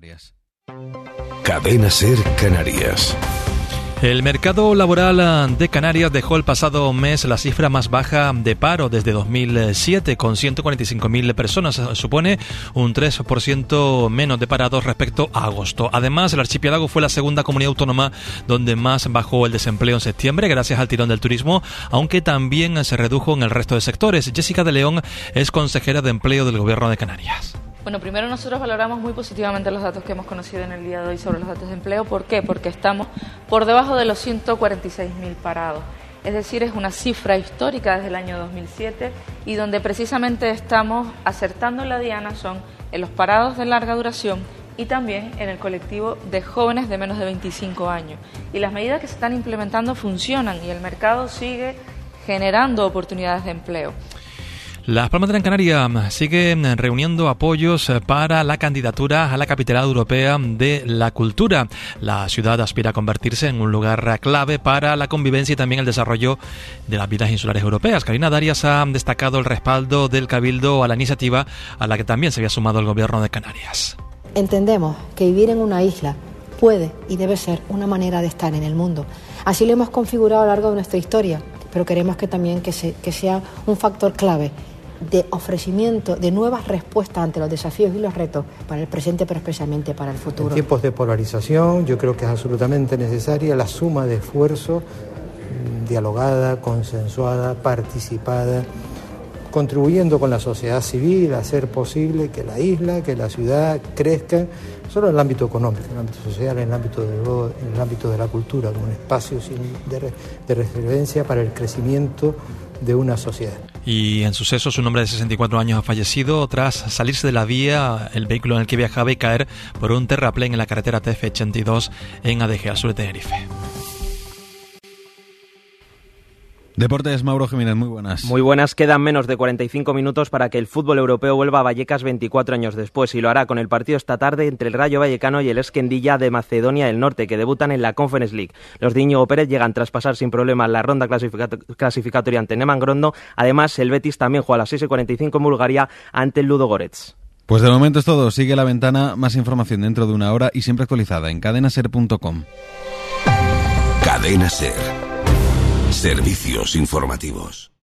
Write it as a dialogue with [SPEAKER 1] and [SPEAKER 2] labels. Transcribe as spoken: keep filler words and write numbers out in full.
[SPEAKER 1] Canarias.
[SPEAKER 2] Cadena SER Canarias.
[SPEAKER 3] El mercado laboral de Canarias dejó el pasado mes la cifra más baja de paro desde dos mil siete, con ciento cuarenta y cinco mil personas. Supone un tres por ciento menos de parados respecto a agosto. Además, el archipiélago fue la segunda comunidad autónoma donde más bajó el desempleo en septiembre, gracias al tirón del turismo, aunque también se redujo en el resto de sectores. Jessica de León es consejera de Empleo del Gobierno de Canarias.
[SPEAKER 4] Bueno, primero nosotros valoramos muy positivamente los datos que hemos conocido en el día de hoy sobre los datos de empleo. ¿Por qué? Porque estamos por debajo de los ciento cuarenta y seis mil parados. Es decir, es una cifra histórica desde el año dos mil siete y donde precisamente estamos acertando la diana son en los parados de larga duración y también en el colectivo de jóvenes de menos de veinticinco años. Y las medidas que se están implementando funcionan y el mercado sigue generando oportunidades de empleo.
[SPEAKER 3] Las Palmas de Gran Canaria siguen reuniendo apoyos para la candidatura a la capitalidad europea de la cultura. La ciudad aspira a convertirse en un lugar clave para la convivencia y también el desarrollo de las vidas insulares europeas. Karina Darias ha destacado el respaldo del Cabildo a la iniciativa, a la que también se había sumado el Gobierno de Canarias.
[SPEAKER 5] Entendemos que vivir en una isla puede y debe ser una manera de estar en el mundo. Así lo hemos configurado a lo largo de nuestra historia, pero queremos que también que, se, que sea un factor clave de ofrecimiento de nuevas respuestas ante los desafíos y los retos para el presente, pero especialmente para el futuro.
[SPEAKER 6] En tiempos de polarización, yo creo que es absolutamente necesaria la suma de esfuerzo, dialogada, consensuada, participada, contribuyendo con la sociedad civil a hacer posible que la isla, que la ciudad crezca, solo en el ámbito económico, en el ámbito social, en el ámbito de, en el ámbito de la cultura, como un espacio de, de referencia para el crecimiento de una sociedad.
[SPEAKER 3] Y en sucesos, un hombre de sesenta y cuatro años ha fallecido tras salirse de la vía el vehículo en el que viajaba y caer por un terraplén en la carretera T F ochenta y dos en Adeje, al sur de Tenerife.
[SPEAKER 1] Deportes, Mauro Jiménez, muy buenas.
[SPEAKER 7] Muy buenas, quedan menos de cuarenta y cinco minutos para que el fútbol europeo vuelva a Vallecas veinticuatro años después, y lo hará con el partido esta tarde entre el Rayo Vallecano y el Esquendilla de Macedonia del Norte, que debutan en la Conference League. Los de Íñigo Pérez llegan tras pasar sin problemas la ronda clasificat- clasificatoria ante Neman Grondo. Además, el Betis también juega a las seis y cuarenta y cinco en Bulgaria ante el Ludogorets.
[SPEAKER 1] Pues de momento es todo. Sigue La Ventana, más información dentro de una hora y siempre actualizada en cadena ser punto com.
[SPEAKER 2] Cadena SER. Servicios informativos.